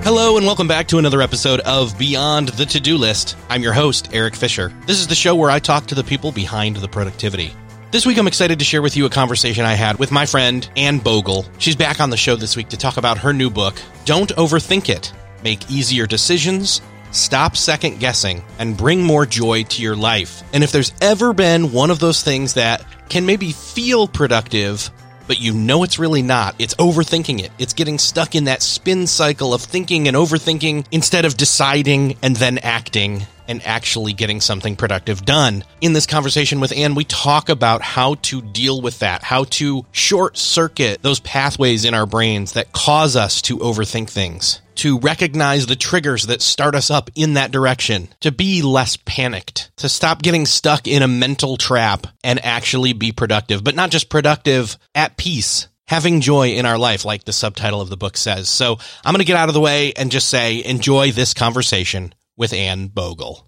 Hello and welcome back to another episode of Beyond the To-Do List. I'm your host, Eric Fisher. This is the show where I talk to the people behind the productivity. This week I'm excited to share with you a conversation I had with my friend, Anne Bogle. She's back on the show this week to talk about her new book, Don't Overthink It. Make easier decisions, stop second guessing, and bring more joy to your life. And if there's ever been one of those things that can maybe feel productive, but you know it's really not, it's overthinking it. It's getting stuck in that spin cycle of thinking and overthinking instead of deciding and then acting and actually getting something productive done. In this conversation with Anne, we talk about how to deal with that, how to short circuit those pathways in our brains that cause us to overthink things, to recognize the triggers that start us up in that direction, to be less panicked, to stop getting stuck in a mental trap and actually be productive, but not just productive, at peace, having joy in our life, like the subtitle of the book says. So I'm going to get out of the way and just say, enjoy this conversation with Anne Bogle.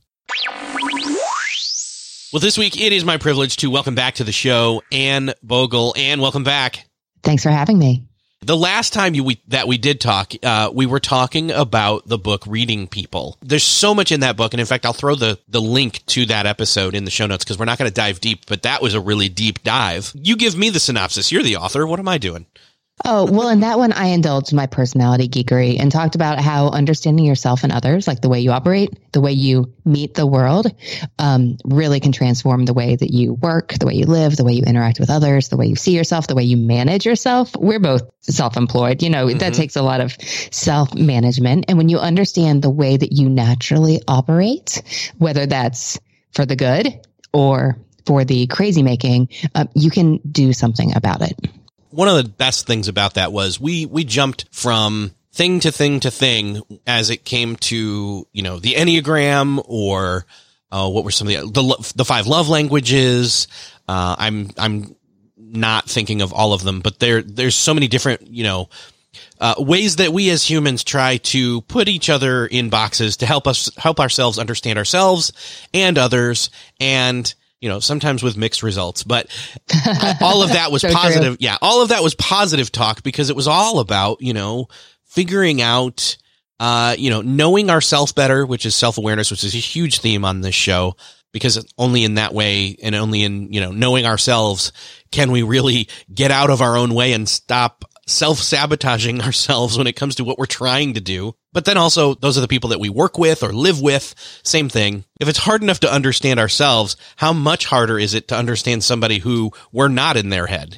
Well, this week it is my privilege to welcome back to the show Anne Bogle. Anne, welcome back. Thanks for having me. The last time we did talk, we were talking about the book Reading People. There's so much in that book, and in fact, I'll throw the link to that episode in the show notes because we're not going to dive deep, but that was a really deep dive. You give me the synopsis. You're the author. What am I doing? Oh, well, in that one, I indulged my personality geekery and talked about how understanding yourself and others, like the way you operate, the way you meet the world, really can transform the way that you work, the way you live, the way you interact with others, the way you see yourself, the way you manage yourself. We're both self-employed. That takes a lot of self-management. And when you understand the way that you naturally operate, whether that's for the good or for the crazy making, you can do something about it. One of the best things about that was we jumped from thing to thing to thing as it came to, the Enneagram or what were some of the 5 love languages. I'm not thinking of all of them, but there's so many different, ways that we as humans try to put each other in boxes to help ourselves understand ourselves and others, and sometimes with mixed results, but all of that was so positive. True. Yeah. All of that was positive talk because it was all about, figuring out, knowing ourselves better, which is self-awareness, which is a huge theme on this show, because only in that way and only in, knowing ourselves can we really get out of our own way and stop self-sabotaging ourselves when it comes to what we're trying to do. But then also, those are the people that we work with or live with. Same thing. If it's hard enough to understand ourselves, how much harder is it to understand somebody who we're not in their head,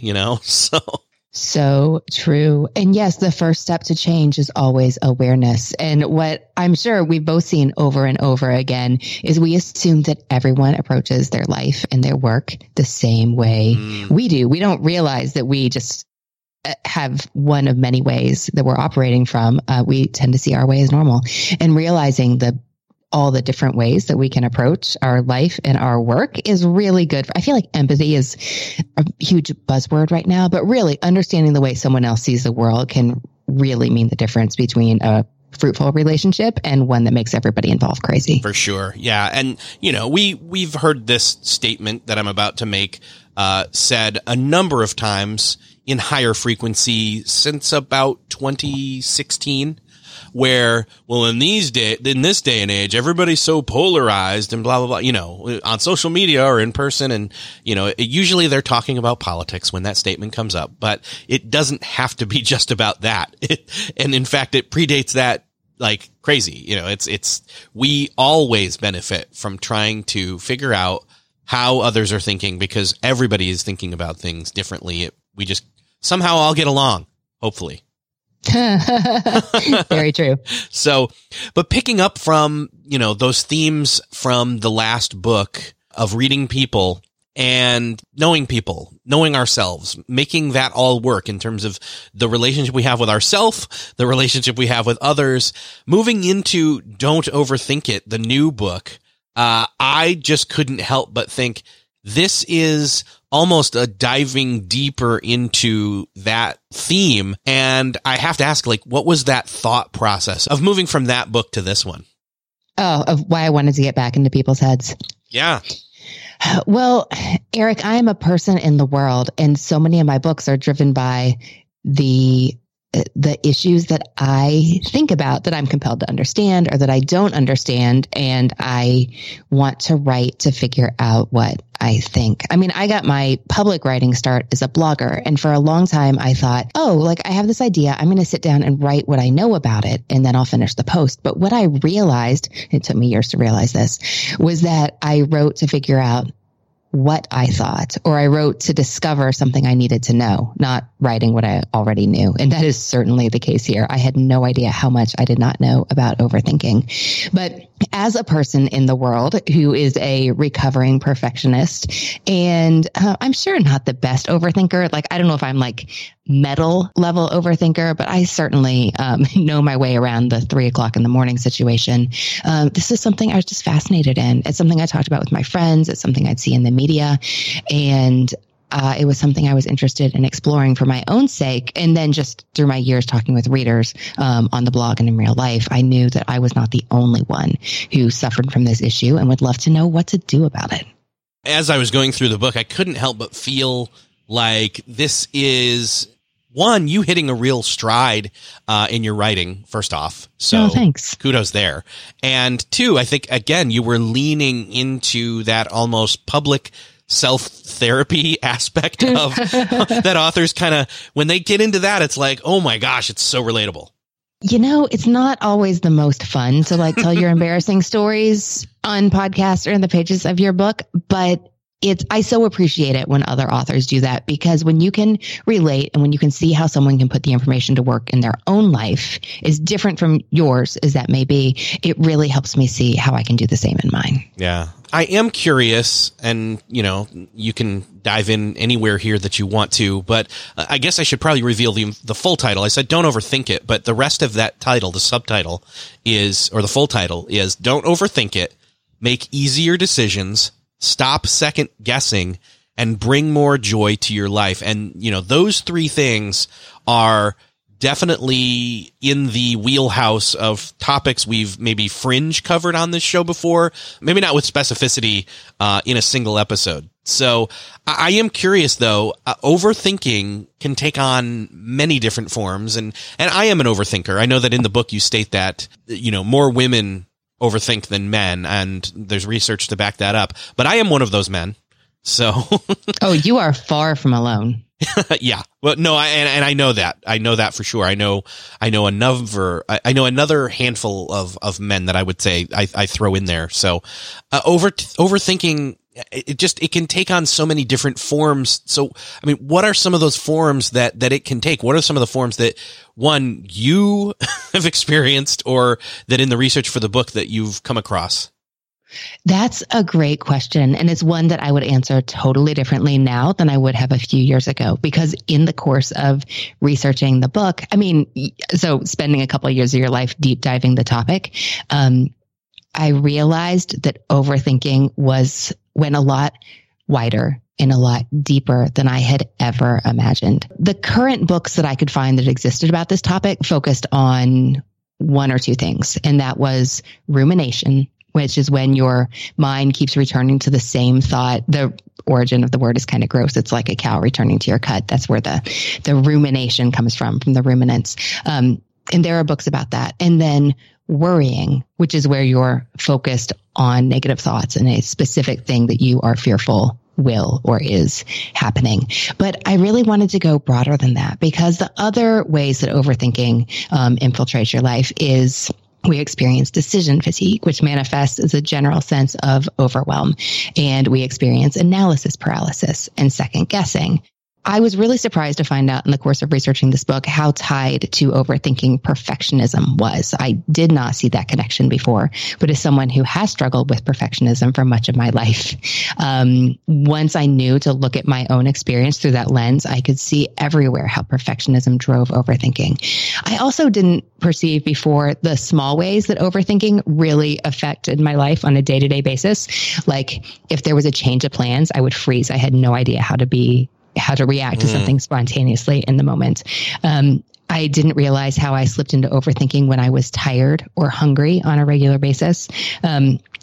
So true. And yes, the first step to change is always awareness. And what I'm sure we've both seen over and over again is we assume that everyone approaches their life and their work the same way we do. We don't realize that we just have one of many ways that we're operating from. We tend to see our way as normal, and realizing all the different ways that we can approach our life and our work is really good. I feel like empathy is a huge buzzword right now, but really understanding the way someone else sees the world can really mean the difference between a fruitful relationship and one that makes everybody involved crazy. For sure. Yeah. And, we've heard this statement that I'm about to make said a number of times in higher frequency since about 2016, where, well, in this day and age, everybody's so polarized and blah, blah, blah, on social media or in person. And, usually they're talking about politics when that statement comes up, but it doesn't have to be just about that. And in fact, it predates that like crazy. We always benefit from trying to figure out how others are thinking because everybody is thinking about things differently. We just somehow all get along, hopefully. Very true. So, but picking up from, those themes from the last book of Reading People and knowing people, knowing ourselves, making that all work in terms of the relationship we have with ourselves, the relationship we have with others, moving into Don't Overthink It, the new book. I just couldn't help but think this is almost a diving deeper into that theme. And I have to ask, what was that thought process of moving from that book to this one? Oh, of why I wanted to get back into people's heads. Yeah. Well, Eric, I am a person in the world, and so many of my books are driven by the the issues that I think about that I'm compelled to understand or that I don't understand. And I want to write to figure out what I think. I mean, I got my public writing start as a blogger. And for a long time, I thought, I have this idea. I'm going to sit down and write what I know about it, and then I'll finish the post. But what I realized, it took me years to realize this, was that I wrote to figure out what I thought, or I wrote to discover something I needed to know, not writing what I already knew. And that is certainly the case here. I had no idea how much I did not know about overthinking. But as a person in the world who is a recovering perfectionist, and I'm sure not the best overthinker, like, I don't know if I'm like metal level overthinker, but I certainly know my way around the 3 o'clock in the morning situation. This is something I was just fascinated in. It's something I talked about with my friends. It's something I'd see in the media. And it was something I was interested in exploring for my own sake. And then just through my years talking with readers on the blog and in real life, I knew that I was not the only one who suffered from this issue and would love to know what to do about it. As I was going through the book, I couldn't help but feel like this is, one, you hitting a real stride in your writing, first off. So thanks. Kudos there. And two, I think, again, you were leaning into that almost public self-therapy aspect of that authors kind of, when they get into that, it's like, oh my gosh, it's so relatable. You know, it's not always the most fun to like tell your embarrassing stories on podcasts or in the pages of your book, but I so appreciate it when other authors do that, because when you can relate and when you can see how someone can put the information to work in their own life is different from yours as that may be, it really helps me see how I can do the same in mine. Yeah. I am curious, and you can dive in anywhere here that you want to, but I guess I should probably reveal the full title. I said don't overthink it, but the rest of that title, the subtitle is, or the full title is, Don't Overthink It, Make Easier Decisions, Stop Second Guessing, and Bring More Joy to Your Life. And, those three things are definitely in the wheelhouse of topics we've maybe fringe covered on this show before, maybe not with specificity in a single episode. So I am curious, though, overthinking can take on many different forms. And I am an overthinker. I know that in the book you state that, more women overthink than men, and there's research to back that up. But I am one of those men. So oh, you are far from alone. Yeah. Well, no, I know that. I know that for sure. I know another handful of men that I would say I throw in there. So overthinking, it can take on so many different forms. So, I mean, what are some of those forms that it can take? What are some of the forms that, one, you have experienced, or that in the research for the book that you've come across? That's a great question. And it's one that I would answer totally differently now than I would have a few years ago, because in the course of researching the book, so spending a couple of years of your life deep diving the topic, I realized that overthinking went a lot wider and a lot deeper than I had ever imagined. The current books that I could find that existed about this topic focused on one or two things, and that was rumination, which is when your mind keeps returning to the same thought. The origin of the word is kind of gross. It's like a cow returning to your cut. That's where the rumination comes from the ruminants. And there are books about that. And then worrying, which is where you're focused on negative thoughts and a specific thing that you are fearful will or is happening. But I really wanted to go broader than that, because the other ways that overthinking infiltrates your life is we experience decision fatigue, which manifests as a general sense of overwhelm. And we experience analysis paralysis and second guessing. I was really surprised to find out in the course of researching this book how tied to overthinking perfectionism was. I did not see that connection before, but as someone who has struggled with perfectionism for much of my life, once I knew to look at my own experience through that lens, I could see everywhere how perfectionism drove overthinking. I also didn't perceive before the small ways that overthinking really affected my life on a day-to-day basis. Like if there was a change of plans, I would freeze. I had no idea how to react to something spontaneously in the moment. I didn't realize how I slipped into overthinking when I was tired or hungry on a regular basis.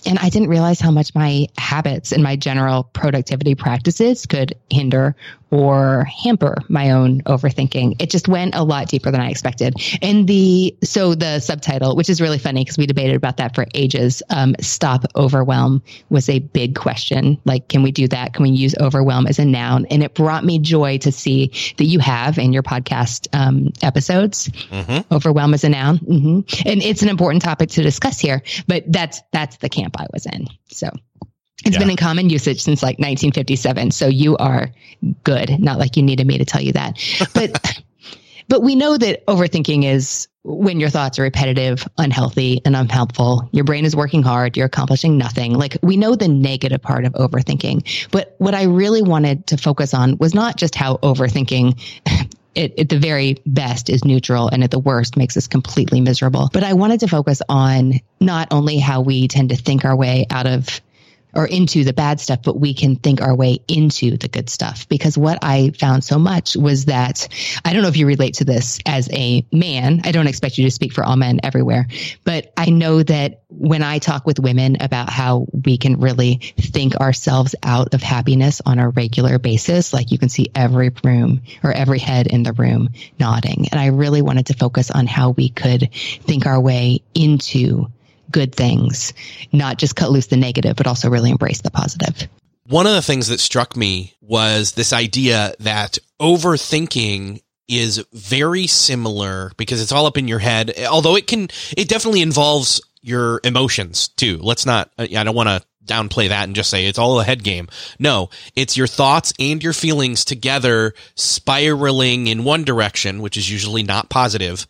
And I didn't realize how much my habits and my general productivity practices could hinder or hamper my own overthinking. It just went a lot deeper than I expected. And the subtitle, which is really funny because we debated about that for ages, stop overwhelm was a big question. Like, can we do that? Can we use overwhelm as a noun? And it brought me joy to see that you have in your podcast episodes, overwhelm as a noun. And it's an important topic to discuss here, but that's the camp I was in. So it's been in common usage since like 1957. So you are good. Not like you needed me to tell you that. But we know that overthinking is when your thoughts are repetitive, unhealthy, and unhelpful. Your brain is working hard. You're accomplishing nothing. Like, we know the negative part of overthinking. But what I really wanted to focus on was not just how overthinking at the very best is neutral and at the worst makes us completely miserable. But I wanted to focus on not only how we tend to think our way out of or into the bad stuff, but we can think our way into the good stuff. Because what I found so much was that, I don't know if you relate to this as a man. I don't expect you to speak for all men everywhere, but I know that when I talk with women about how we can really think ourselves out of happiness on a regular basis, like you can see every room or every head in the room nodding. And I really wanted to focus on how we could think our way into good things, not just cut loose the negative, but also really embrace the positive. One of the things that struck me was this idea that overthinking is very similar because it's all up in your head, although it definitely involves your emotions too. Let's not, I don't want to downplay that and just say it's all a head game. No, it's your thoughts and your feelings together spiraling in one direction, which is usually not positive.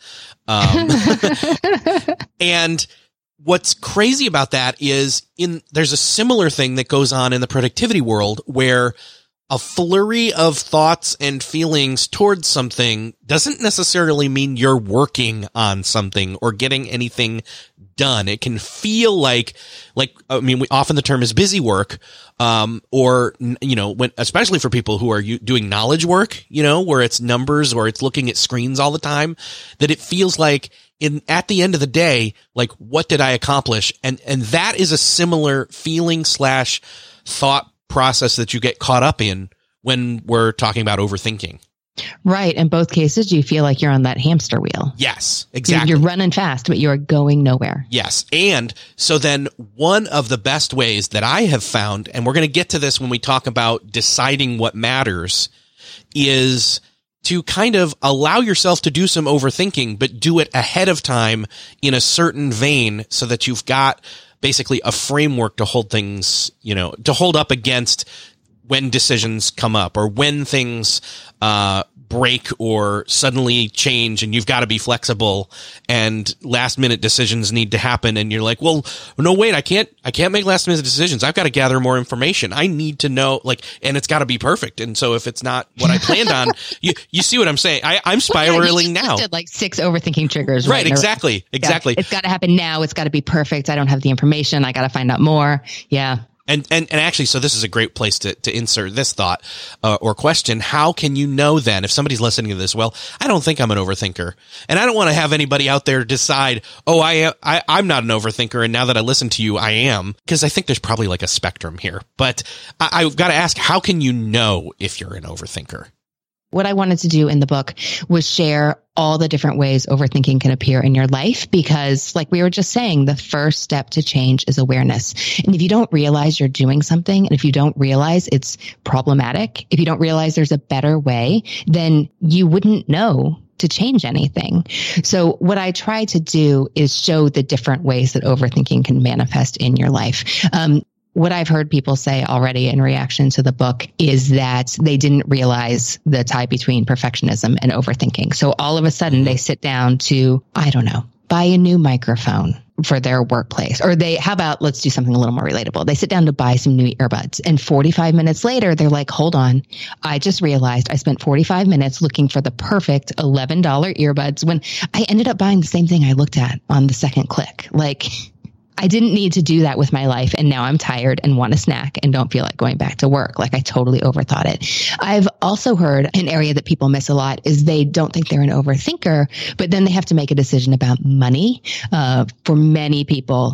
And what's crazy about that is there's a similar thing that goes on in the productivity world where a flurry of thoughts and feelings towards something doesn't necessarily mean you're working on something or getting anything done. It can feel like, often the term is busy work, or, especially for people who are doing knowledge work, where it's numbers or it's looking at screens all the time, that it feels like at the end of the day, like, what did I accomplish? And that is a similar feeling / thought process that you get caught up in when we're talking about overthinking. Right. In both cases, you feel like you're on that hamster wheel. Yes, exactly. You're running fast, but you're going nowhere. Yes. And so then one of the best ways that I have found, and we're going to get to this when we talk about deciding what matters, is to kind of allow yourself to do some overthinking, but do it ahead of time in a certain vein so that you've got basically a framework to hold things, to hold up against when decisions come up or when things break or suddenly change, and you've got to be flexible and last minute decisions need to happen. And you're like, well, no, wait, I can't make last minute decisions. I've got to gather more information. I need to know, and it's got to be perfect. And so if it's not what I planned on, you see what I'm saying? I'm spiraling now. Like 6 overthinking triggers. Right. Exactly. It's got to happen now. It's got to be perfect. I don't have the information. I got to find out more. Yeah. And actually, so this is a great place to insert this thought or question. How can you know then, if somebody's listening to this, well, I don't think I'm an overthinker, and I don't want to have anybody out there decide, oh, I'm not an overthinker, and now that I listen to you, I am, because I think there's probably like a spectrum here. But I've got to ask, how can you know if you're an overthinker? What I wanted to do in the book was share all the different ways overthinking can appear in your life, because like we were just saying, the first step to change is awareness. And if you don't realize you're doing something, and if you don't realize it's problematic, if you don't realize there's a better way, then you wouldn't know to change anything. So what I try to do is show the different ways that overthinking can manifest in your life. What I've heard people say already in reaction to the book is that they didn't realize the tie between perfectionism and overthinking. So all of a sudden they sit down to, I don't know, buy a new microphone for their workplace. Or how about let's do something a little more relatable. They sit down to buy some new earbuds, and 45 minutes later, they're like, hold on, I just realized I spent 45 minutes looking for the perfect $11 earbuds when I ended up buying the same thing I looked at on the second click. Like, I didn't need to do that with my life. And now I'm tired and want a snack and don't feel like going back to work. Like, I totally overthought it. I've also heard an area that people miss a lot is they don't think they're an overthinker, but then they have to make a decision about money. For many people,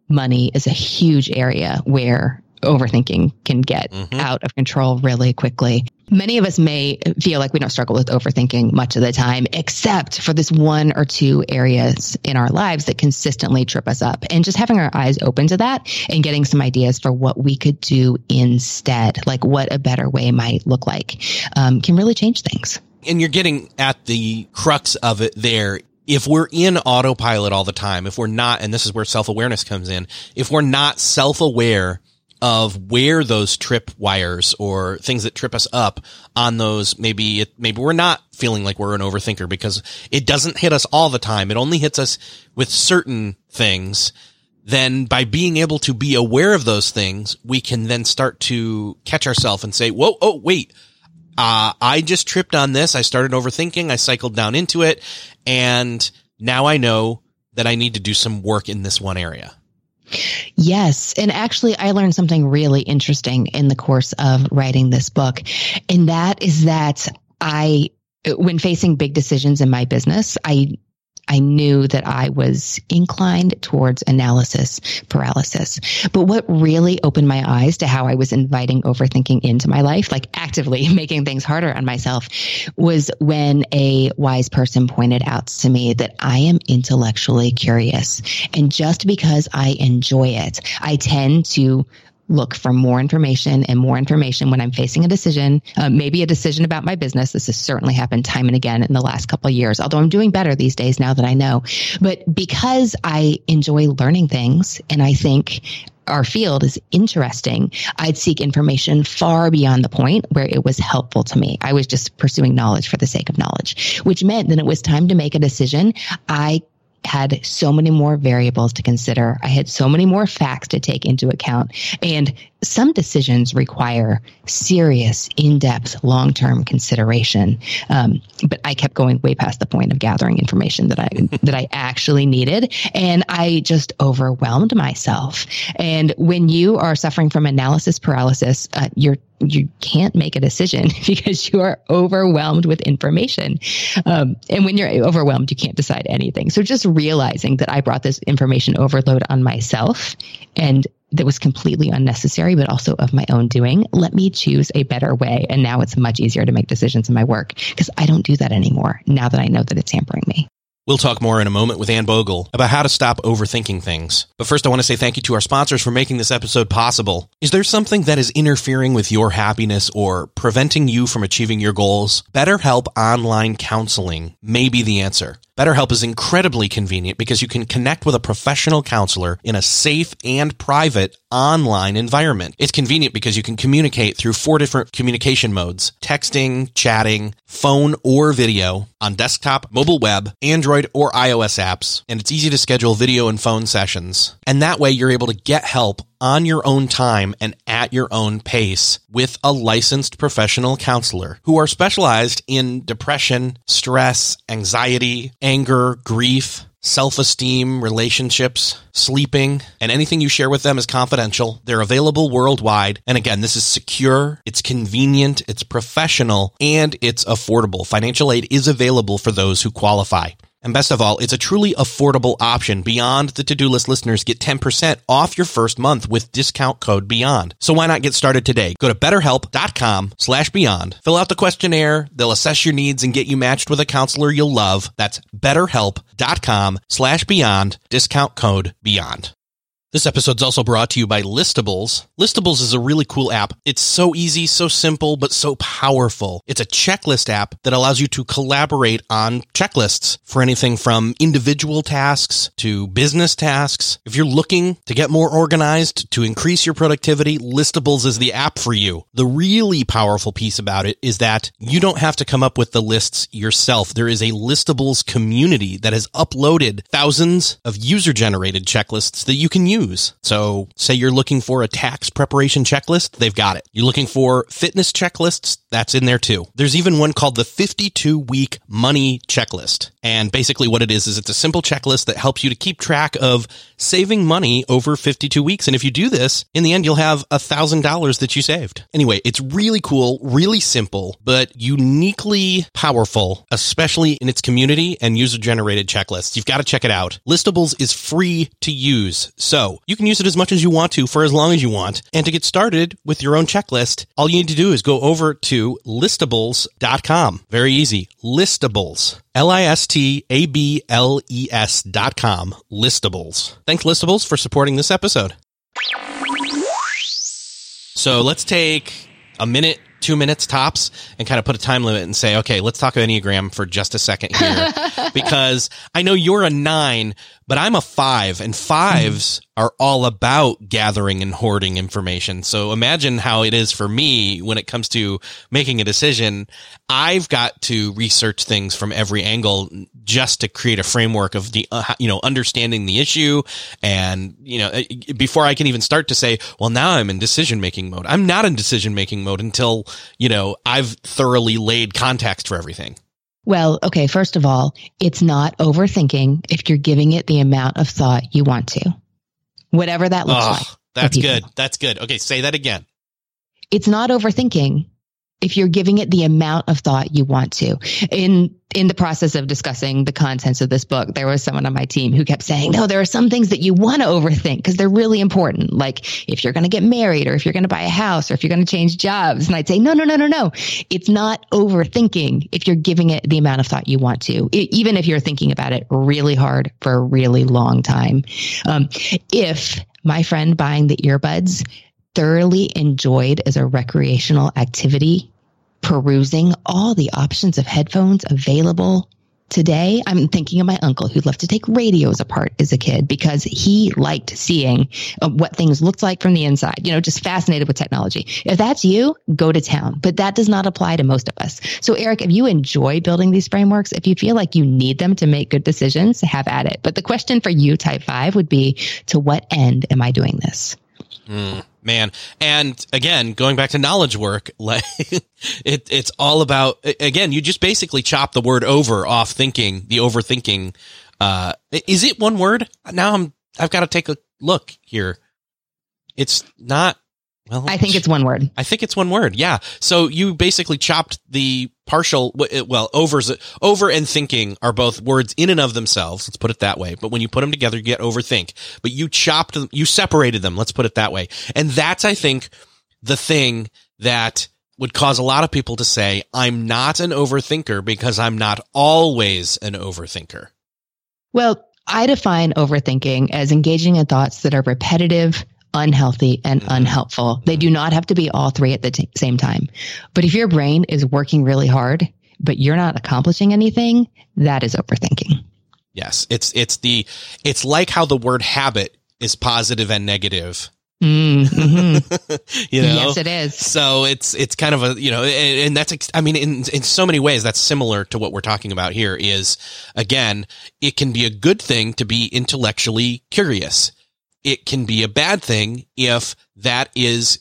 money is a huge area where overthinking can get out of control really quickly. Many of us may feel like we don't struggle with overthinking much of the time, except for this one or two areas in our lives that consistently trip us up. And just having our eyes open to that and getting some ideas for what we could do instead, like what a better way might look like, can really change things. And you're getting at the crux of it there. If we're in autopilot all the time, if we're not, and this is where self-awareness comes in, if we're not self-aware of where those trip wires or things that trip us up on those, maybe we're not feeling like we're an overthinker because it doesn't hit us all the time. It only hits us with certain things. Then by being able to be aware of those things, we can then start to catch ourselves and say, whoa, oh, wait, I just tripped on this. I started overthinking. I cycled down into it. And now I know that I need to do some work in this one area. Yes. And actually, I learned something really interesting in the course of writing this book. And that is that when facing big decisions in my business, I knew that I was inclined towards analysis paralysis. But what really opened my eyes to how I was inviting overthinking into my life, like actively making things harder on myself, was when a wise person pointed out to me that I am intellectually curious. And just because I enjoy it, I tend to look for more information and more information when I'm facing a decision, maybe a decision about my business. This has certainly happened time and again in the last couple of years, although I'm doing better these days now that I know. But because I enjoy learning things and I think our field is interesting, I'd seek information far beyond the point where it was helpful to me. I was just pursuing knowledge for the sake of knowledge, which meant that it was time to make a decision. I had so many more variables to consider. I had so many more facts to take into account. And some decisions require serious, in-depth, long-term consideration. But I kept going way past the point of gathering information that I actually needed. And I just overwhelmed myself. And when you are suffering from analysis paralysis, you can't make a decision because you are overwhelmed with information. And when you're overwhelmed, you can't decide anything. So just realizing that I brought this information overload on myself and that was completely unnecessary, but also of my own doing, let me choose a better way. And now it's much easier to make decisions in my work because I don't do that anymore now that I know that it's hampering me. We'll talk more in a moment with Ann Bogle about how to stop overthinking things. But first, I want to say thank you to our sponsors for making this episode possible. Is there something that is interfering with your happiness or preventing you from achieving your goals? BetterHelp Online Counseling may be the answer. BetterHelp is incredibly convenient because you can connect with a professional counselor in a safe and private online environment. It's convenient because you can communicate through 4 different communication modes: texting, chatting, phone or video, on desktop, mobile web, Android or iOS apps, and it's easy to schedule video and phone sessions. And that way you're able to get help on your own time and at your own pace with a licensed professional counselor who are specialized in depression, stress, anxiety, anger, grief, self-esteem, relationships, sleeping, and anything you share with them is confidential. They're available worldwide. And again, this is secure, it's convenient, it's professional, and it's affordable. Financial aid is available for those who qualify. And best of all, it's a truly affordable option. Beyond the To-Do List listeners get 10% off your first month with discount code BEYOND. So why not get started today? Go to BetterHelp.com/Beyond. Fill out the questionnaire. They'll assess your needs and get you matched with a counselor you'll love. That's BetterHelp.com/Beyond. Discount code BEYOND. This episode's also brought to you by Listables. Listables is a really cool app. It's so easy, so simple, but so powerful. It's a checklist app that allows you to collaborate on checklists for anything from individual tasks to business tasks. If you're looking to get more organized, to increase your productivity, Listables is the app for you. The really powerful piece about it is that you don't have to come up with the lists yourself. There is a Listables community that has uploaded thousands of user-generated checklists that you can use. So say you're looking for a tax preparation checklist, they've got it. You're looking for fitness checklists, that's in there too. There's even one called the 52-week money checklist. And basically what it is it's a simple checklist that helps you to keep track of saving money over 52 weeks. And if you do this, in the end, you'll have $1,000 that you saved. Anyway, it's really cool, really simple, but uniquely powerful, especially in its community and user-generated checklists. You've got to check it out. Listables is free to use. So go. You can use it as much as you want to for as long as you want. And to get started with your own checklist, all you need to do is go over to listables.com. Very easy. Listables. listables.com. Listables. Thanks, Listables, for supporting this episode. So let's take a minute, 2 minutes tops, and kind of put a time limit and say, okay, let's talk Enneagram for just a second here, because I know you're a 9, but I'm a 5, and 5s are all about gathering and hoarding information. So imagine how it is for me when it comes to making a decision. I've got to research things from every angle just to create a framework of the, understanding the issue. And, before I can even start to say, well, now I'm in decision-making mode. I'm not in decision-making mode until, I've thoroughly laid context for everything. Well, okay, first of all, it's not overthinking if you're giving it the amount of thought you want to, whatever that looks like. That's good. That's good. Okay, say that again. It's not overthinking if you're giving it the amount of thought you want to. In the process of discussing the contents of this book, there was someone on my team who kept saying, no, there are some things that you want to overthink because they're really important. Like if you're going to get married or if you're going to buy a house or if you're going to change jobs. And I'd say, no. It's not overthinking if you're giving it the amount of thought you want to, even if you're thinking about it really hard for a really long time. If my friend buying the earbuds thoroughly enjoyed as a recreational activity, perusing all the options of headphones available today, I'm thinking of my uncle who loved to take radios apart as a kid because he liked seeing what things looked like from the inside, just fascinated with technology. If that's you, go to town. But that does not apply to most of us. So Eric, if you enjoy building these frameworks, if you feel like you need them to make good decisions, have at it. But the question for you, type 5, would be, to what end am I doing this? Man. And again, going back to knowledge work, like it's all about, again, you just basically chop the word over off thinking, the overthinking. Is it one word? Now I've got to take a look here. It's not. Well, I think it's one word. I think it's one word. Yeah. So you basically chopped the partial, over and thinking are both words in and of themselves. Let's put it that way. But when you put them together, you get overthink. But you chopped them, you separated them. Let's put it that way. And that's, I think, the thing that would cause a lot of people to say, I'm not an overthinker because I'm not always an overthinker. Well, I define overthinking as engaging in thoughts that are repetitive, unhealthy, and unhelpful. They do not have to be all three at the same time. But if your brain is working really hard, but you're not accomplishing anything, that is overthinking. Yes. It's like how the word habit is positive and negative. Mm-hmm. Yes, it is. So it's kind of a, and that's, in so many ways, that's similar to what we're talking about here is, again, it can be a good thing to be intellectually curious. It can be a bad thing if that is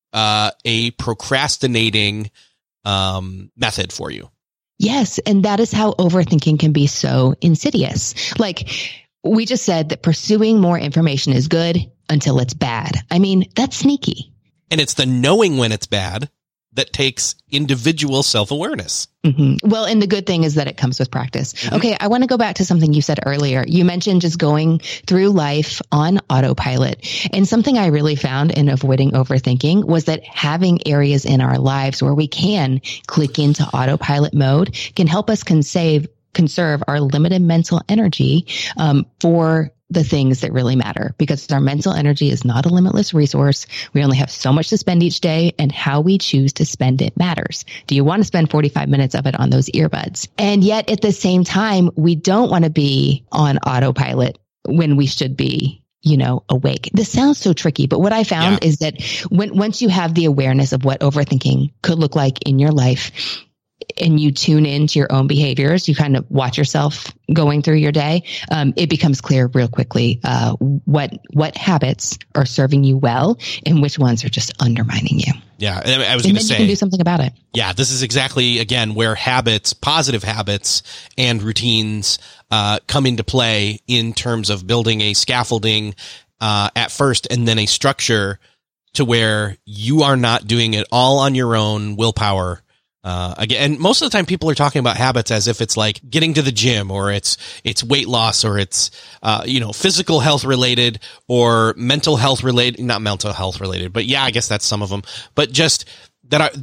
a procrastinating method for you. Yes. And that is how overthinking can be so insidious. Like we just said that pursuing more information is good until it's bad. I mean, that's sneaky. And it's the knowing when it's bad that takes individual self-awareness. Mm-hmm. Well, and the good thing is that it comes with practice. Mm-hmm. Okay, I want to go back to something you said earlier. You mentioned just going through life on autopilot. And something I really found in avoiding overthinking was that having areas in our lives where we can click into autopilot mode can help us conserve our limited mental energy for the things that really matter, because our mental energy is not a limitless resource. We only have so much to spend each day, and how we choose to spend it matters. Do you want to spend 45 minutes of it on those earbuds? And yet at the same time, we don't want to be on autopilot when we should be, awake. This sounds so tricky, but what I found is that once you have the awareness of what overthinking could look like in your life, and you tune into your own behaviors, you kind of watch yourself going through your day, it becomes clear real quickly what habits are serving you well and which ones are just undermining you. Yeah, I was going to say, you can do something about it. Yeah, this is exactly, again, where positive habits and routines come into play in terms of building a scaffolding at first and then a structure to where you are not doing it all on your own willpower. Again, and most of the time people are talking about habits as if it's like getting to the gym, or it's weight loss, or it's, physical health related or mental health related, not mental health related, but yeah, I guess that's some of them, but just that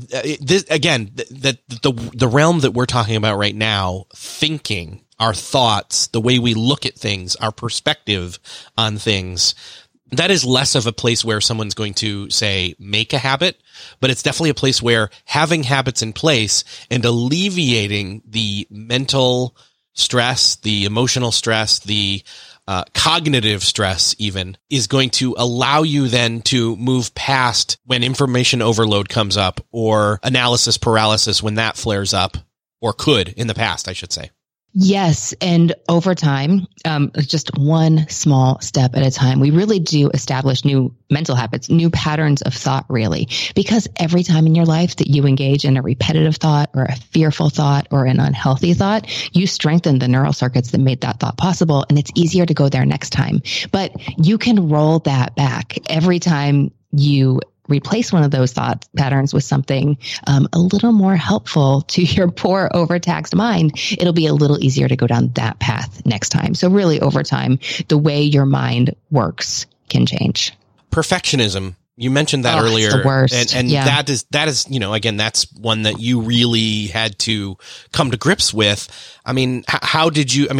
the realm that we're talking about right now, thinking, our thoughts, the way we look at things, our perspective on things, that is less of a place where someone's going to say, make a habit, but it's definitely a place where having habits in place and alleviating the mental stress, the emotional stress, the cognitive stress even, is going to allow you then to move past when information overload comes up, or analysis paralysis when that flares up, or could in the past, I should say. Yes. And over time, just one small step at a time, we really do establish new mental habits, new patterns of thought, really, because every time in your life that you engage in a repetitive thought or a fearful thought or an unhealthy thought, you strengthen the neural circuits that made that thought possible. And it's easier to go there next time. But you can roll that back every time you replace one of those thought patterns with something a little more helpful to your poor, overtaxed mind. It'll be a little easier to go down that path next time. So really, over time, the way your mind works can change. Perfectionism. You mentioned that earlier. It's the worst. And yeah. that is, again, that's one that you really had to come to grips with. I mean, how did you,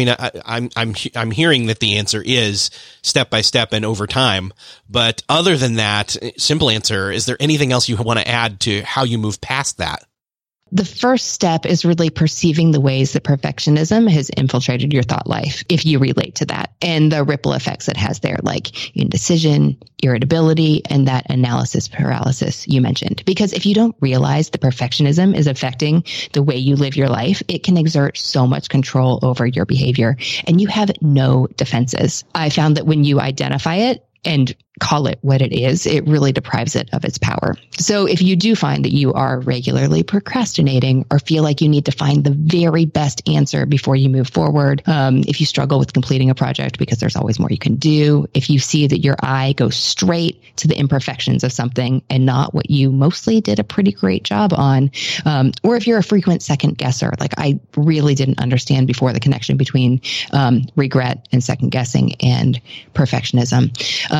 I'm hearing that the answer is step by step and over time. But other than that, simple answer, is there anything else you want to add to how you move past that? The first step is really perceiving the ways that perfectionism has infiltrated your thought life, if you relate to that, and the ripple effects it has there, like indecision, irritability, and that analysis paralysis you mentioned. Because if you don't realize that perfectionism is affecting the way you live your life, it can exert so much control over your behavior, and you have no defenses. I found that when you identify it and call it what it is, it really deprives it of its power. So if you do find that you are regularly procrastinating or feel like you need to find the very best answer before you move forward, if you struggle with completing a project because there's always more you can do, if you see that your eye goes straight to the imperfections of something and not what you mostly did a pretty great job on, or if you're a frequent second guesser, like I really didn't understand before the connection between regret and second guessing and perfectionism.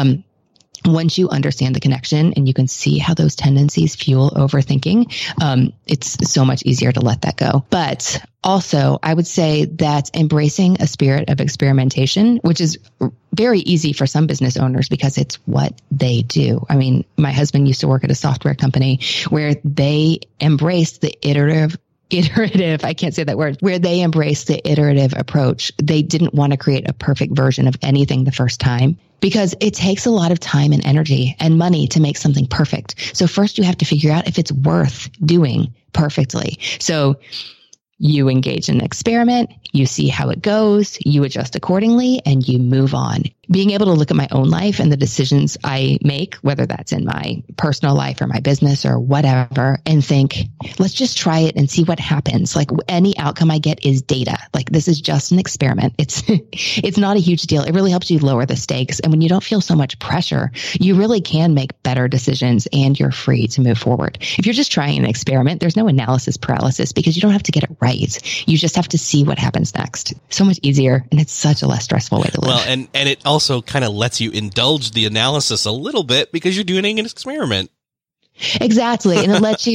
Once you understand the connection and you can see how those tendencies fuel overthinking, it's so much easier to let that go. But also, I would say that embracing a spirit of experimentation, which is very easy for some business owners because it's what they do. I mean, my husband used to work at a software company where they embraced the iterative, I can't say that word, where they embrace the iterative approach. They didn't want to create a perfect version of anything the first time because it takes a lot of time and energy and money to make something perfect. So first you have to figure out if it's worth doing perfectly. So you engage in an experiment, you see how it goes, you adjust accordingly, and you move on. Being able to look at my own life and the decisions I make, whether that's in my personal life or my business or whatever, and think, let's just try it and see what happens. Like any outcome I get is data. Like this is just an experiment. It's not a huge deal. It really helps you lower the stakes. And when you don't feel so much pressure, you really can make better decisions and you're free to move forward. If you're just trying an experiment, there's no analysis paralysis because you don't have to get it right. You just have to see what happens next. So much easier. And it's such a less stressful way to live. Well, and it also kind of lets you indulge the analysis a little bit because you're doing an experiment. Exactly. And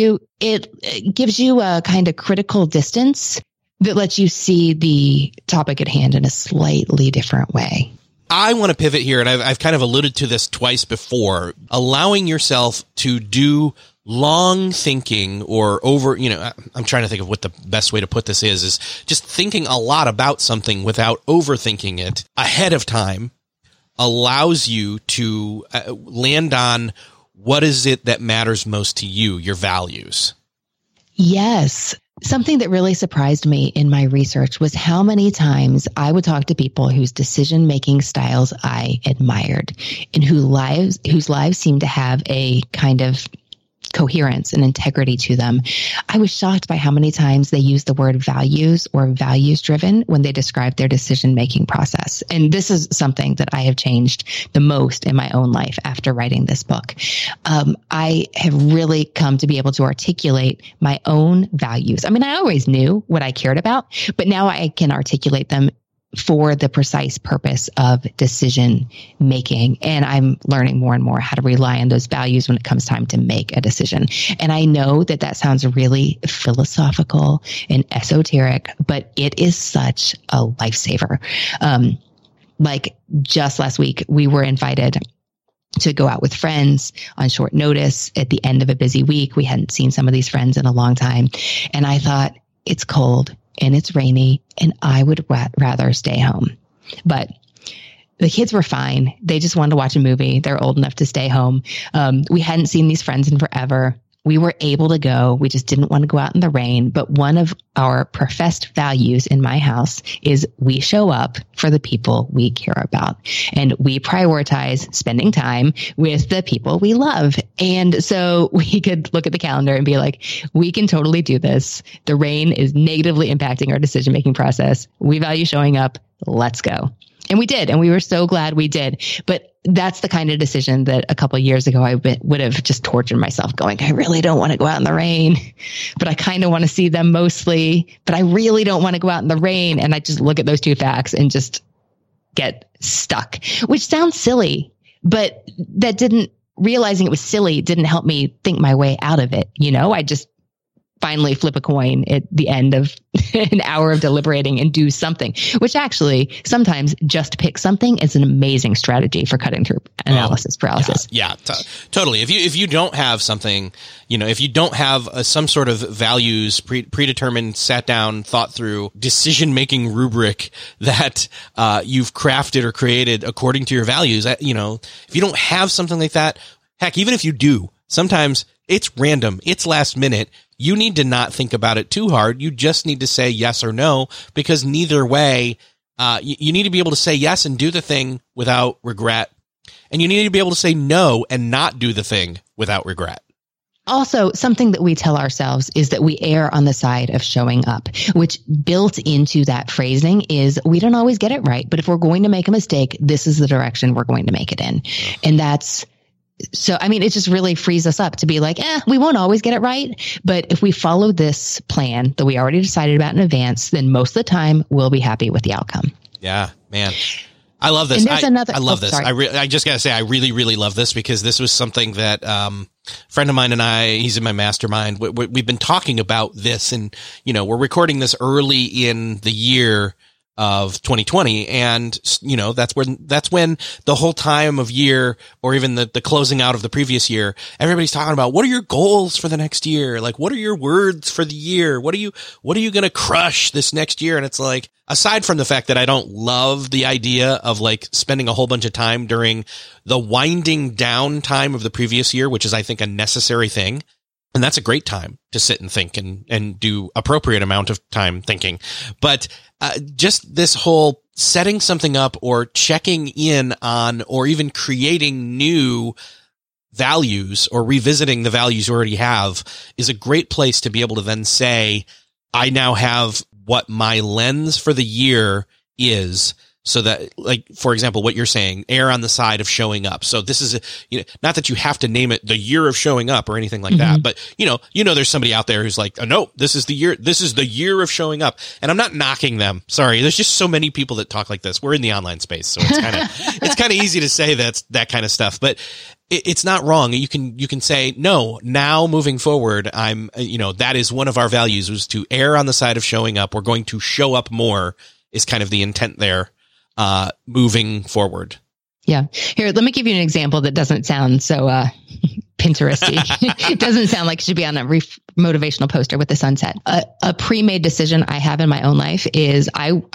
it gives you a kind of critical distance that lets you see the topic at hand in a slightly different way. I want to pivot here, and I've kind of alluded to this twice before, allowing yourself to do long thinking or over, I'm trying to think of what the best way to put this is just thinking a lot about something without overthinking it ahead of time allows you to land on what is it that matters most to you, your values. Yes. Something that really surprised me in my research was how many times I would talk to people whose decision-making styles I admired and whose lives seemed to have a kind of coherence and integrity to them. I was shocked by how many times they use the word values or values driven when they describe their decision-making process. And this is something that I have changed the most in my own life after writing this book. I have really come to be able to articulate my own values. I mean, I always knew what I cared about, but now I can articulate them for the precise purpose of decision making. And I'm learning more and more how to rely on those values when it comes time to make a decision. And I know that that sounds really philosophical and esoteric, but it is such a lifesaver. Like just last week, we were invited to go out with friends on short notice at the end of a busy week. We hadn't seen some of these friends in a long time. And I thought, it's cold and it's rainy and I would rather stay home. But the kids were fine. They just wanted to watch a movie. They're old enough to stay home. We hadn't seen these friends in forever. We were able to go. We just didn't want to go out in the rain. But one of our professed values in my house is we show up for the people we care about. And we prioritize spending time with the people we love. And so we could look at the calendar and be like, we can totally do this. The rain is negatively impacting our decision-making process. We value showing up. Let's go. And we did. And we were so glad we did. But that's the kind of decision that a couple of years ago I would have just tortured myself going, I really don't want to go out in the rain, but I kind of want to see them mostly, but I really don't want to go out in the rain. And I just look at those two facts and just get stuck, which sounds silly, but realizing it was silly didn't help me think my way out of it. You know, I just finally flip a coin at the end of an hour of deliberating and do something, which actually sometimes just pick something is an amazing strategy for cutting through analysis paralysis. Yeah, totally. If you don't have something, you know, if you don't have some sort of values, predetermined, sat down, thought through decision-making rubric that you've crafted or created according to your values, you know, if you don't have something like that, heck, even if you do, sometimes it's random, it's last minute. You need to not think about it too hard. You just need to say yes or no, because neither way, you need to be able to say yes and do the thing without regret. And you need to be able to say no and not do the thing without regret. Also, something that we tell ourselves is that we err on the side of showing up, which built into that phrasing is we don't always get it right. But if we're going to make a mistake, this is the direction we're going to make it in. And that's so, I mean, it just really frees us up to be like, we won't always get it right. But if we follow this plan that we already decided about in advance, then most of the time we'll be happy with the outcome. Yeah, man. I love this. I love this. I just got to say, I really, really love this because this was something that a friend of mine and I, he's in my mastermind. We've been talking about this and, you know, we're recording this early in the year of 2020. And, you know, that's when the whole time of year or even the closing out of the previous year, everybody's talking about what are your goals for the next year? Like, what are your words for the year? What are you going to crush this next year? And it's like, aside from the fact that I don't love the idea of like spending a whole bunch of time during the winding down time of the previous year, which is, I think, a necessary thing. And that's a great time to sit and think and do appropriate amount of time thinking. But just this whole setting something up or checking in on or even creating new values or revisiting the values you already have is a great place to be able to then say, I now have what my lens for the year is. So that, like, for example, what you're saying, err on the side of showing up. So this is, not that you have to name it the year of showing up or anything like that, but you know, there's somebody out there who's like, oh, no, this is the year of showing up. And I'm not knocking them. Sorry. There's just so many people that talk like this. We're in the online space. So it's kind of easy to say that kind of stuff, but it's not wrong. You can say, no, now moving forward, that is one of our values was to err on the side of showing up. We're going to show up more is kind of the intent there. Moving forward. Yeah. Here, let me give you an example that doesn't sound so Pinteresty. It doesn't sound like it should be on a motivational poster with the sunset. A pre-made decision I have in my own life is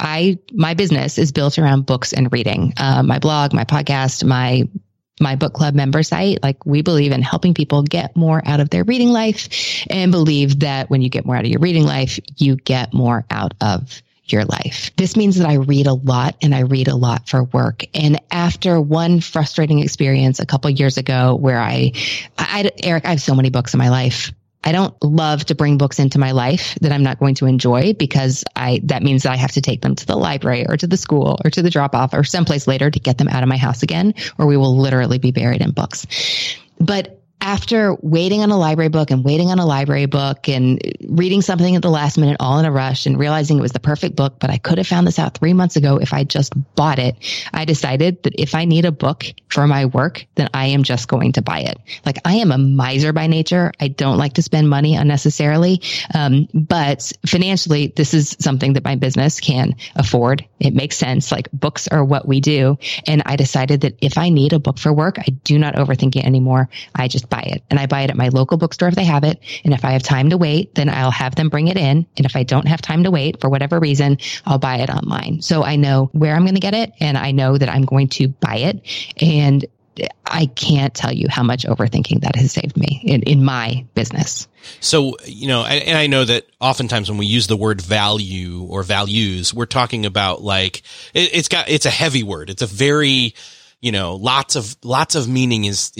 my business is built around books and reading. My blog, my podcast, my book club member site. Like, we believe in helping people get more out of their reading life and believe that when you get more out of your reading life, you get more out of your life. This means that I read a lot and I read a lot for work. And after one frustrating experience a couple years ago where Eric, I have so many books in my life. I don't love to bring books into my life that I'm not going to enjoy because that means that I have to take them to the library or to the school or to the drop off or someplace later to get them out of my house again, or we will literally be buried in books. But after waiting on a library book and waiting on a library book and reading something at the last minute, all in a rush, and realizing it was the perfect book, but I could have found this out 3 months ago if I just bought it, I decided that if I need a book for my work, then I am just going to buy it. Like, I am a miser by nature. I don't like to spend money unnecessarily. But financially, this is something that my business can afford. It makes sense. Like, books are what we do. And I decided that if I need a book for work, I do not overthink it anymore. I just buy it. And I buy it at my local bookstore if they have it. And if I have time to wait, then I'll have them bring it in. And if I don't have time to wait for whatever reason, I'll buy it online. So I know where I'm going to get it and I know that I'm going to buy it. And I can't tell you how much overthinking that has saved me in my business. So, and I know that oftentimes when we use the word value or values, we're talking about like, it's a heavy word. It's a very, lots of meaning is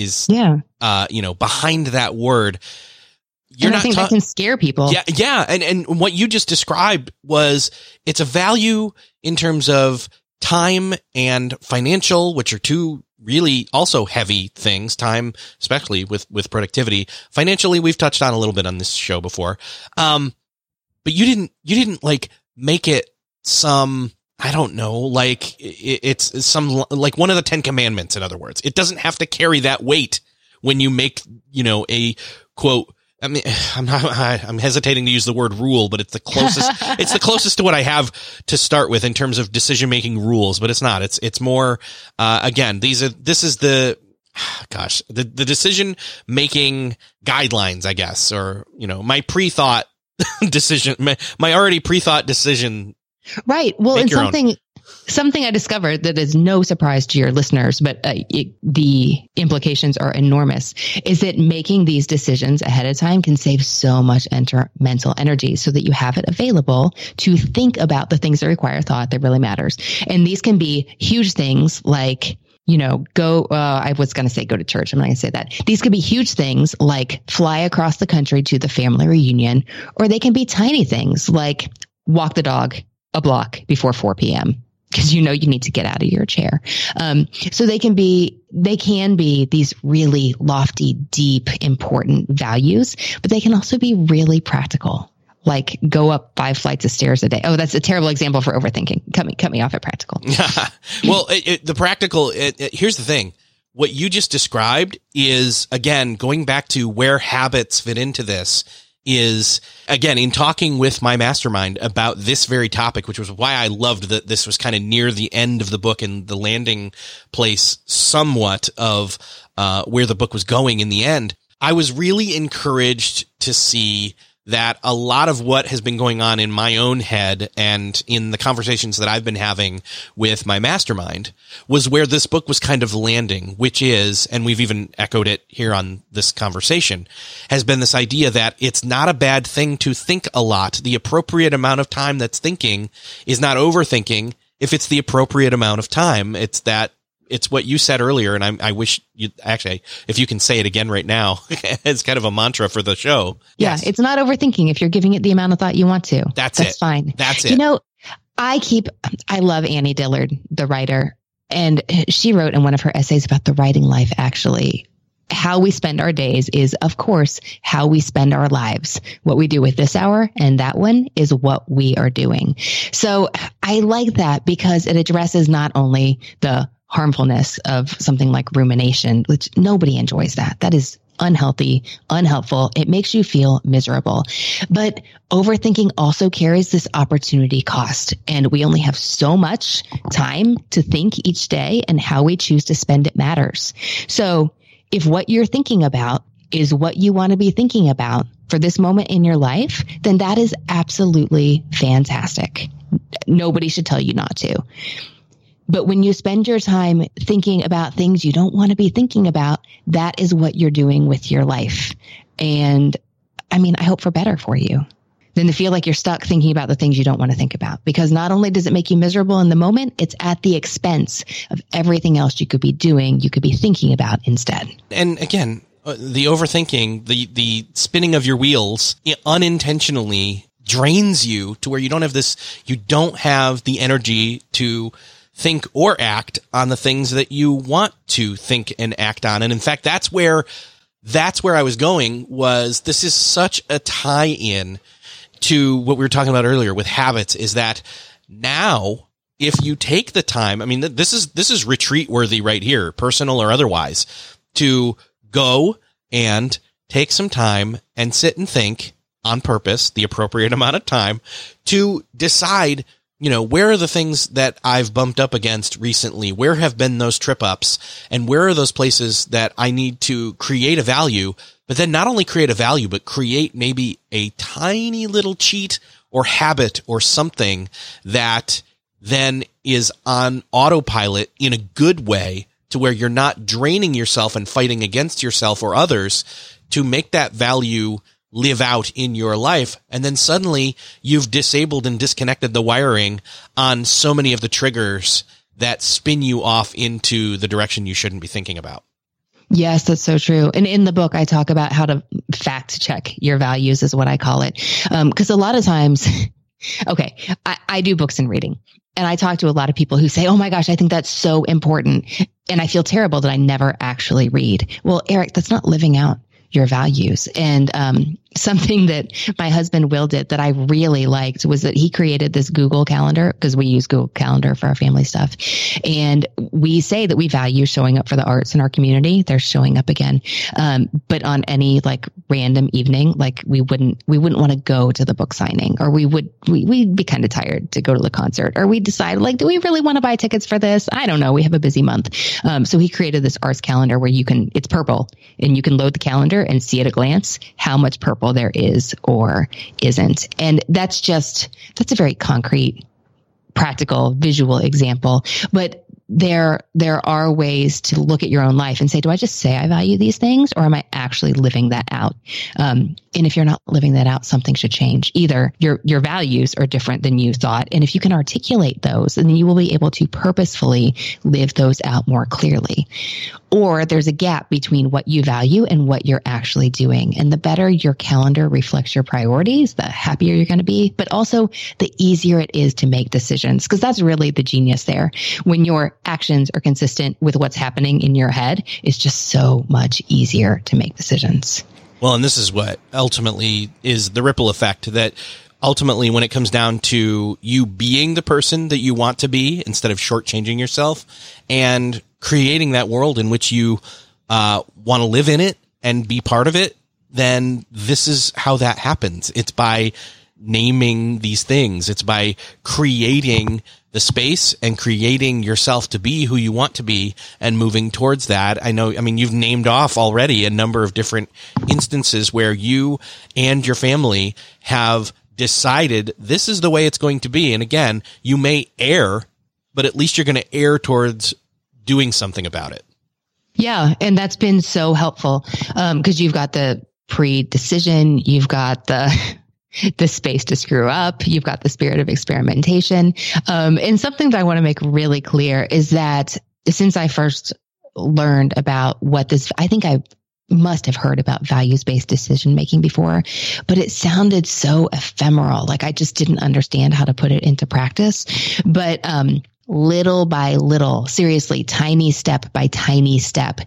behind that word. I think that can scare people. Yeah. Yeah. And what you just described was it's a value in terms of time and financial, which are two really also heavy things, time, especially with productivity. Financially, we've touched on a little bit on this show before. But you didn't like make it some, I don't know, like it's some, like one of the 10 commandments, in other words. It doesn't have to carry that weight when you make, a quote. I mean, I'm hesitating to use the word rule, but it's the closest, it's the closest to what I have to start with in terms of decision-making rules, but it's not. It's more, again, this is the decision-making guidelines, I guess, or, my pre-thought decision, my already pre-thought decision. Right. Well, and something I discovered that is no surprise to your listeners, but the implications are enormous, is that making these decisions ahead of time can save so much mental energy so that you have it available to think about the things that require thought that really matters. And these can be huge things like, I was going to say go to church. I'm not going to say that. These could be huge things like fly across the country to the family reunion, or they can be tiny things like walk the dog a block before 4 p.m. because you need to get out of your chair. So they can be these really lofty, deep, important values, but they can also be really practical, like go up 5 flights of stairs a day. Oh, that's a terrible example for overthinking. Cut me off at practical. Well, the practical, here's the thing. What you just described is, again, going back to where habits fit into this, is, again, in talking with my mastermind about this very topic, which was why I loved that this was kind of near the end of the book and the landing place somewhat of where the book was going in the end. I was really encouraged to see that a lot of what has been going on in my own head and in the conversations that I've been having with my mastermind was where this book was kind of landing, which is, and we've even echoed it here on this conversation, has been this idea that it's not a bad thing to think a lot. The appropriate amount of time that's thinking is not overthinking. If it's the appropriate amount of time, it's what you said earlier, and I wish you actually, if you can say it again right now, it's kind of a mantra for the show. Yeah, yes. It's not overthinking if you're giving it the amount of thought you want to. That's fine. That's it. I love Annie Dillard, the writer, and she wrote in one of her essays about the writing life, actually, how we spend our days is, of course, how we spend our lives. What we do with this hour and that one is what we are doing. So I like that because it addresses not only the harmfulness of something like rumination, which nobody enjoys that. That is unhealthy, unhelpful. It makes you feel miserable. But overthinking also carries this opportunity cost. And we only have so much time to think each day, and how we choose to spend it matters. So if what you're thinking about is what you want to be thinking about for this moment in your life, then that is absolutely fantastic. Nobody should tell you not to. But when you spend your time thinking about things you don't want to be thinking about, that is what you're doing with your life. And I mean, I hope for better for you. than to feel like you're stuck thinking about the things you don't want to think about. Because not only does it make you miserable in the moment, it's at the expense of everything else you could be doing, you could be thinking about instead. And again, the overthinking, the spinning of your wheels, it unintentionally drains you to where you don't have the energy to think or act on the things that you want to think and act on. And in fact, that's where I was going. This is such a tie-in to what we were talking about earlier with habits, is that now if you take the time, I mean, this is retreat worthy right here, personal or otherwise, to go and take some time and sit and think on purpose, the appropriate amount of time, to decide, where are the things that I've bumped up against recently? Where have been those trip ups? And where are those places that I need to create a value, but then not only create a value, but create maybe a tiny little cheat or habit or something that then is on autopilot in a good way, to where you're not draining yourself and fighting against yourself or others to make that value live out in your life. And then suddenly you've disabled and disconnected the wiring on so many of the triggers that spin you off into the direction you shouldn't be thinking about. Yes, that's so true. And in the book, I talk about how to fact check your values, is what I call it. Because a lot of times, okay, I do books and reading. And I talk to a lot of people who say, oh my gosh, I think that's so important. And I feel terrible that I never actually read. Well, Eric, that's not living out your values. And something that my husband Will did that I really liked was that he created this Google Calendar, because we use Google Calendar for our family stuff. And we say that we value showing up for the arts in our community. They're showing up again. But on any like random evening, like we wouldn't want to go to the book signing, or we'd be kind of tired to go to the concert, or we decide like, do we really want to buy tickets for this? I don't know. We have a busy month. So he created this arts calendar where it's purple, and you can load the calendar and see at a glance how much purple there is or isn't. And that's a very concrete, practical, visual example. But there are ways to look at your own life and say, do I just say I value these things, or am I actually living that out? And if you're not living that out, something should change. Either your values are different than you thought. And if you can articulate those, then you will be able to purposefully live those out more clearly. Or there's a gap between what you value and what you're actually doing. And the better your calendar reflects your priorities, the happier you're going to be, but also the easier it is to make decisions. Because that's really the genius there. When your actions are consistent with what's happening in your head, it's just so much easier to make decisions. Well, and this is what ultimately is the ripple effect, that ultimately when it comes down to you being the person that you want to be instead of shortchanging yourself and creating that world in which you want to live in it and be part of it, then this is how that happens. It's by naming these things. It's by creating the space and creating yourself to be who you want to be and moving towards that. You've named off already a number of different instances where you and your family have decided this is the way it's going to be. And again, you may err, but at least you're going to err towards doing something about it. Yeah. And that's been so helpful. Cause you've got the pre-decision, you've got the space to screw up, you've got the spirit of experimentation. And something that I want to make really clear is that since I first learned about I think I must have heard about values-based decision-making before, but it sounded so ephemeral. Like I just didn't understand how to put it into practice. But, little by little, seriously, tiny step by tiny step,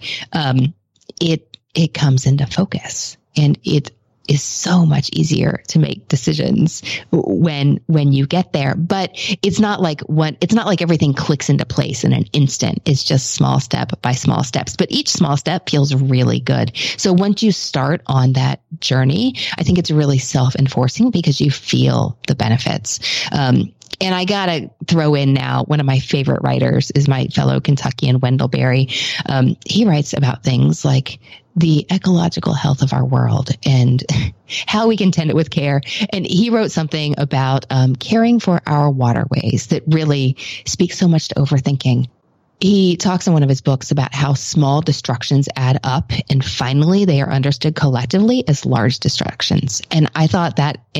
it comes into focus, and it is so much easier to make decisions when you get there. But it's not like everything clicks into place in an instant. It's just small step by small steps, but each small step feels really good. So once you start on that journey, I think it's really self-enforcing because you feel the benefits. And I got to throw in now, one of my favorite writers is my fellow Kentuckian, Wendell Berry. He writes about things like the ecological health of our world and how we can tend it with care. And he wrote something about caring for our waterways that really speaks so much to overthinking. He talks in one of his books about how small destructions add up, and finally they are understood collectively as large destructions. And I thought that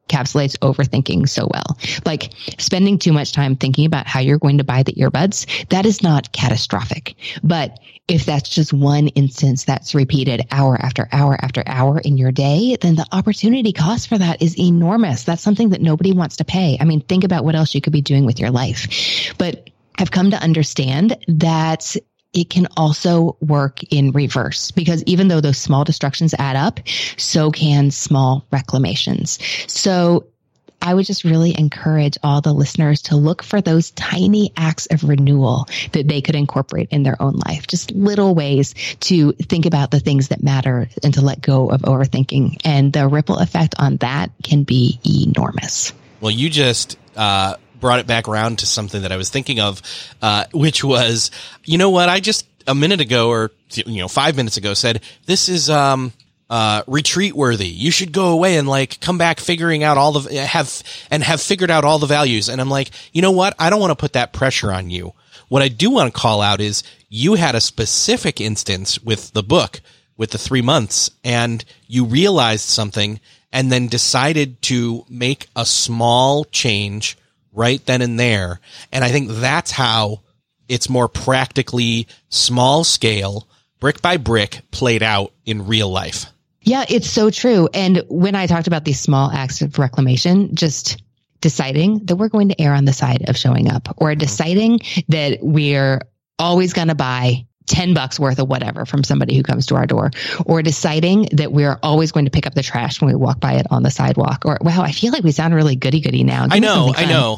encapsulates overthinking so well. Like spending too much time thinking about how you're going to buy the earbuds, that is not catastrophic. But if that's just one instance that's repeated hour after hour after hour in your day, then the opportunity cost for that is enormous. That's something that nobody wants to pay. I mean, think about what else you could be doing with your life. But I've come to understand that it can also work in reverse, because even though those small destructions add up, so can small reclamations. So I would just really encourage all the listeners to look for those tiny acts of renewal that they could incorporate in their own life. Just little ways to think about the things that matter and to let go of overthinking. And the ripple effect on that can be enormous. Well, you just brought it back around to something that I was thinking of, which was, you know what, I just a minute ago or 5 minutes ago said, this is retreat worthy. You should go away and like come back figuring out have figured out all the values. And I'm like, you know what? I don't want to put that pressure on you. What I do want to call out is you had a specific instance with the book, with the 3 months, and you realized something and then decided to make a small change right then and there. And I think that's how it's more practically small scale, brick by brick, played out in real life. Yeah, it's so true. And when I talked about these small acts of reclamation, just deciding that we're going to err on the side of showing up, or deciding that we're always going to buy $10 worth of whatever from somebody who comes to our door, or deciding that we're always going to pick up the trash when we walk by it on the sidewalk, or wow, I feel like we sound really goody now. I know.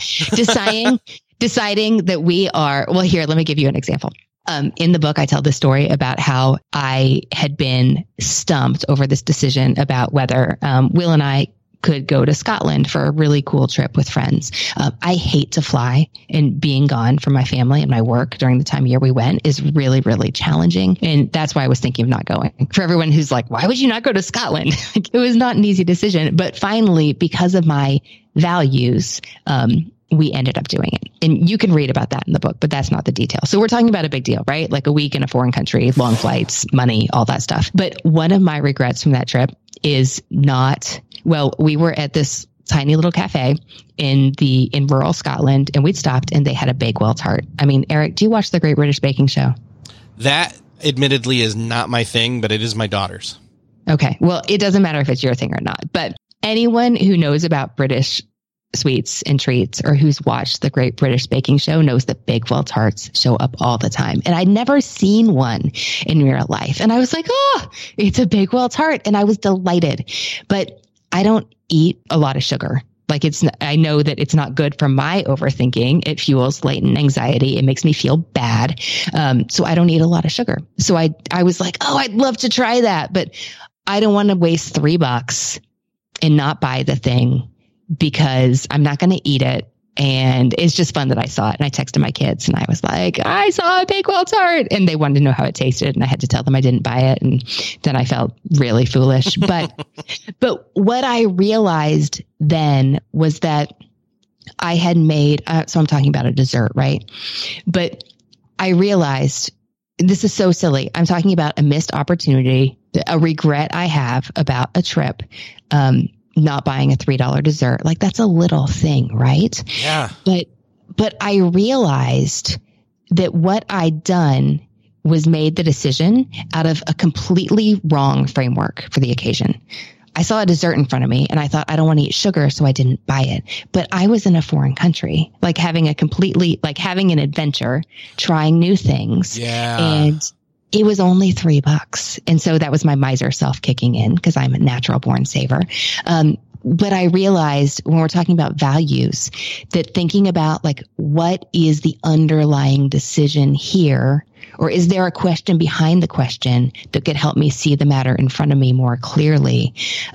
Deciding that we are, well, here, let me give you an example. In the book, I tell the story about how I had been stumped over this decision about whether Will and I could go to Scotland for a really cool trip with friends. I hate to fly, and being gone from my family and my work during the time of year we went is really, really challenging. And that's why I was thinking of not going. For everyone who's like, why would you not go to Scotland? It was not an easy decision. But finally, because of my values, we ended up doing it. And you can read about that in the book, but that's not the detail. So we're talking about a big deal, right? Like a week in a foreign country, long flights, money, all that stuff. But one of my regrets from that trip is we were at this tiny little cafe in rural Scotland, and we'd stopped and they had a Bakewell tart. I mean, Eric, do you watch the Great British Baking Show? That admittedly is not my thing, but it is my daughter's. Okay. Well, it doesn't matter if it's your thing or not, but anyone who knows about British sweets and treats, or who's watched the Great British Baking Show, knows that Bakewell tarts show up all the time. And I'd never seen one in real life. And I was like, oh, it's a Bakewell tart. And I was delighted. But I don't eat a lot of sugar. Like I know that it's not good for my overthinking. It fuels latent anxiety. It makes me feel bad. So I don't eat a lot of sugar. So I was like, oh, I'd love to try that, but I don't want to waste $3 and not buy the thing, because I'm not going to eat it. And it's just fun that I saw it. And I texted my kids and I was like, I saw a Bakewell tart, and they wanted to know how it tasted. And I had to tell them I didn't buy it. And then I felt really foolish. But what I realized then was that I had made, so I'm talking about a dessert, right? But I realized this is so silly. I'm talking about a missed opportunity, a regret I have about a trip, not buying a $3 dessert. Like, that's a little thing, right? Yeah. But I realized that what I'd done was made the decision out of a completely wrong framework for the occasion. I saw a dessert in front of me and I thought, I don't want to eat sugar, so I didn't buy it. But I was in a foreign country, like having an adventure, trying new things. Yeah. And it was only $3. And so that was my miser self kicking in, because I'm a natural born saver. But I realized when we're talking about values, that thinking about like, what is the underlying decision here? Or is there a question behind the question that could help me see the matter in front of me more clearly?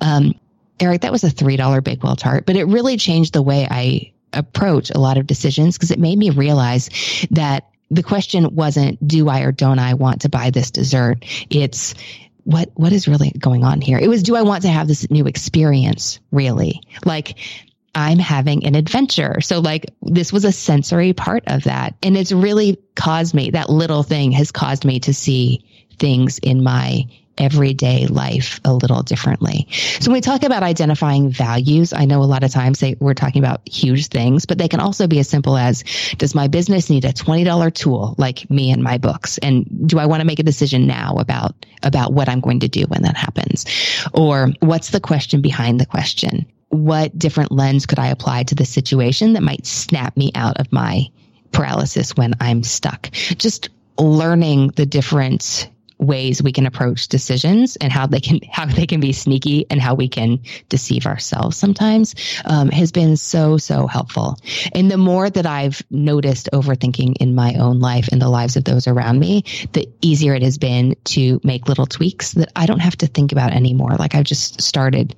Eric, that was a $3 Bakewell tart, but it really changed the way I approach a lot of decisions, because it made me realize that the question wasn't, do I or don't I want to buy this dessert? It's what is really going on here? It was, do I want to have this new experience, really? Like, I'm having an adventure. So like this was a sensory part of that. And it's really caused me, that little thing has caused me to see things in my everyday life a little differently. So when we talk about identifying values, I know a lot of times we're talking about huge things, but they can also be as simple as, does my business need a $20 tool like me and my books? And do I want to make a decision now about what I'm going to do when that happens? Or what's the question behind the question? What different lens could I apply to the situation that might snap me out of my paralysis when I'm stuck? Just learning the different ways we can approach decisions and how they can be sneaky and how we can deceive ourselves sometimes has been so helpful. And the more that I've noticed overthinking in my own life and the lives of those around me, the easier it has been to make little tweaks that I don't have to think about anymore. Like I've just started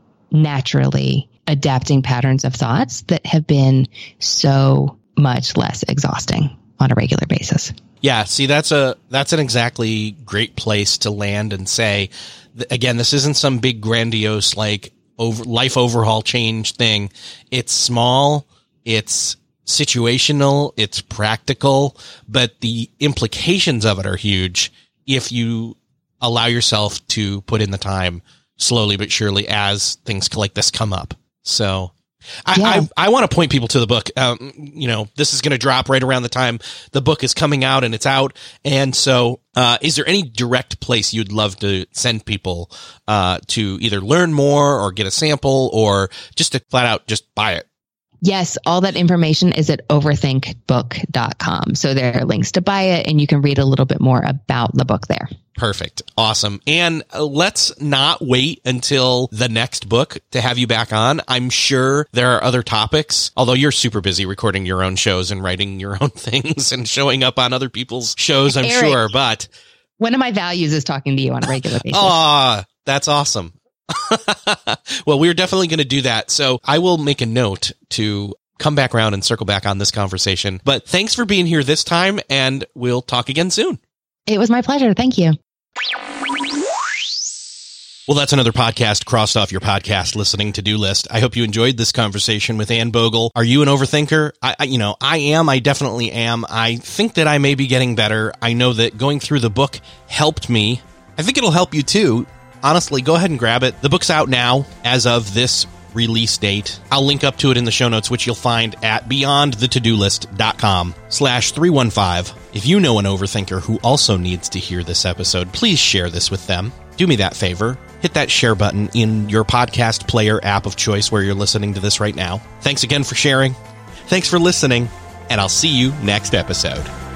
naturally adapting patterns of thoughts that have been so much less exhausting on a regular basis. Yeah, see, that's an exactly great place to land and say, again, this isn't some big grandiose like life overhaul change thing. It's small, it's situational, it's practical, but the implications of it are huge if you allow yourself to put in the time slowly but surely as things like this come up. So I want to point people to the book. This is going to drop right around the time the book is coming out and it's out. And so, is there any direct place you'd love to send people, to either learn more or get a sample or just to flat out just buy it? Yes, all that information is at overthinkbook.com. So there are links to buy it and you can read a little bit more about the book there. Perfect. Awesome. And let's not wait until the next book to have you back on. I'm sure there are other topics, although you're super busy recording your own shows and writing your own things and showing up on other people's shows, I'm Eric, sure. But one of my values is talking to you on a regular basis. That's awesome. Well, we're definitely going to do that. So I will make a note to come back around and circle back on this conversation. But thanks for being here this time, and we'll talk again soon. It was my pleasure. Thank you. Well, that's another podcast crossed off your podcast listening to-do list. I hope you enjoyed this conversation with Anne Bogle. Are you an overthinker? I am. I definitely am. I think that I may be getting better. I know that going through the book helped me. I think it'll help you too. Honestly, go ahead and grab it. The book's out now as of this release date. I'll link up to it in the show notes, which you'll find at beyondthetodolist.com/315. If you know an overthinker who also needs to hear this episode, please share this with them. Do me that favor. Hit that share button in your podcast player app of choice where you're listening to this right now. Thanks again for sharing. Thanks for listening, and I'll see you next episode.